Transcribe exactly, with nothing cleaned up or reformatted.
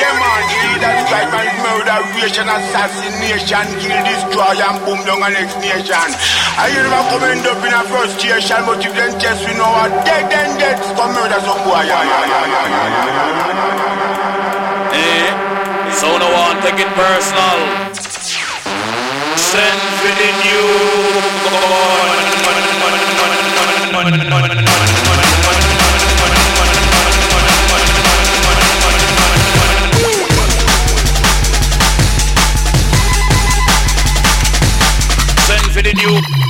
Yeah man, leader, stripe and murderation, assassination, kill, destroy and boom down the next nation. I hear them coming up in a frustration, but if them chest we know are dead and dead, come murder some boy. Eh? So no one take it personal. Send for the new. Send for the new.